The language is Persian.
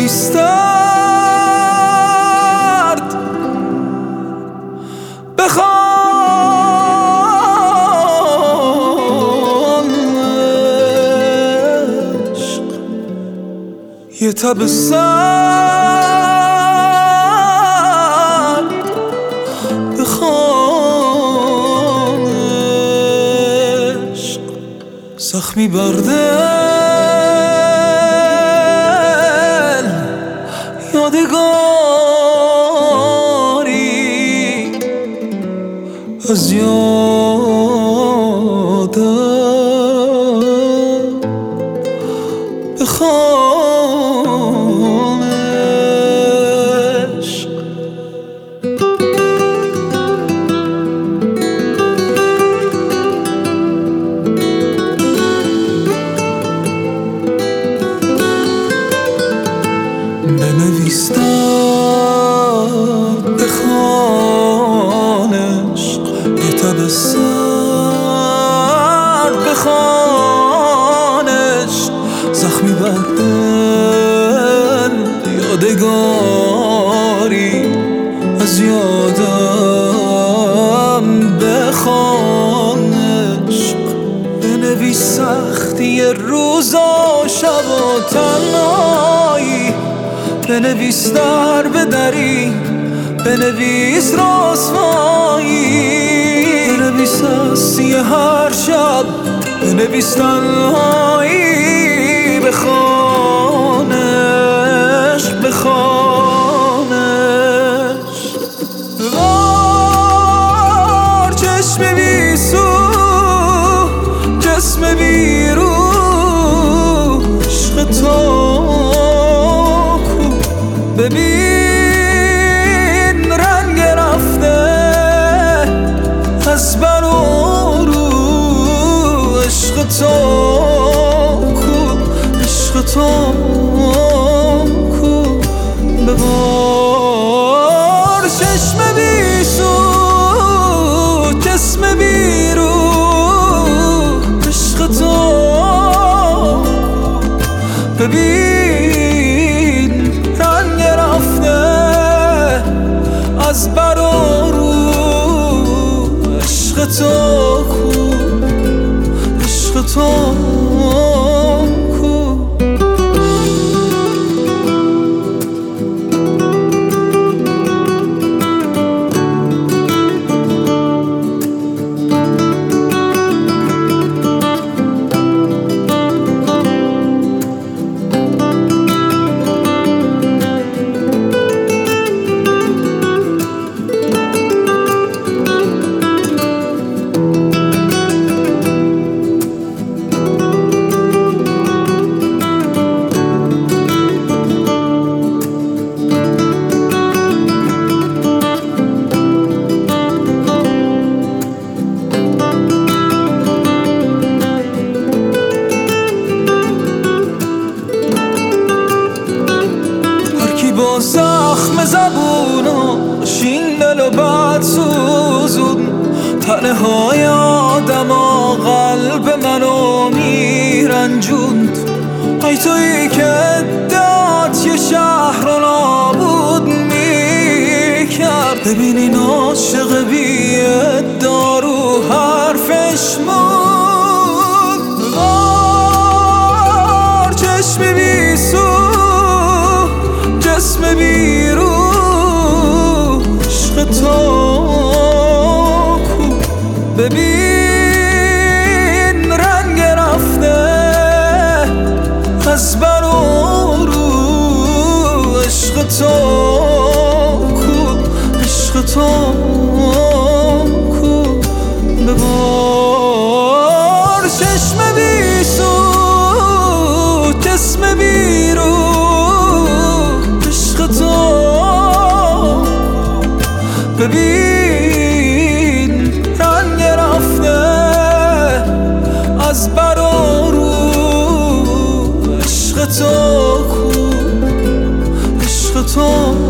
بنویسترد بخوان عشق یه تب سرد بخوان عشق زخمی بر دل یادگاری از یادم بخوان عشق بنویستم بخوان عشق یه تب سرد بخوان عشق زخمی بر دل یادگاری از یادم بخوان عشق بنویس سختی روز و شب و تنهایی بنویس در به دری بنویس رسوایی بنویس هستی هر شب بنویس تنهایی بخوان عشق بخوان عشق ببار چشم بیسو جسم بیرو عشق تو ببین رنگ رفته از بر و رو عشق تو کو عشق تو کو ببار چشم بیسو جسم بیرو عشق تو ببین رنگ رفته از بر و رو عشق تو کو عشق تو کو با زخم زبوناش این دل و بد سوزون تنهای آدم و قلب منو میرنجوند ای تویی که ادعات یه شهر رو نابود میکرد ببین این عاشق بی ادعا رو حرفش موند بار چشم بیسو جسم بیرو عشق تو کو ببین رنگ رفته از بر و رو عشق تو کو عشق تو کو ببار چشم بیسو جسم بیرو ببین رنگ رفته از بر و رو عشق تو کو عشق تو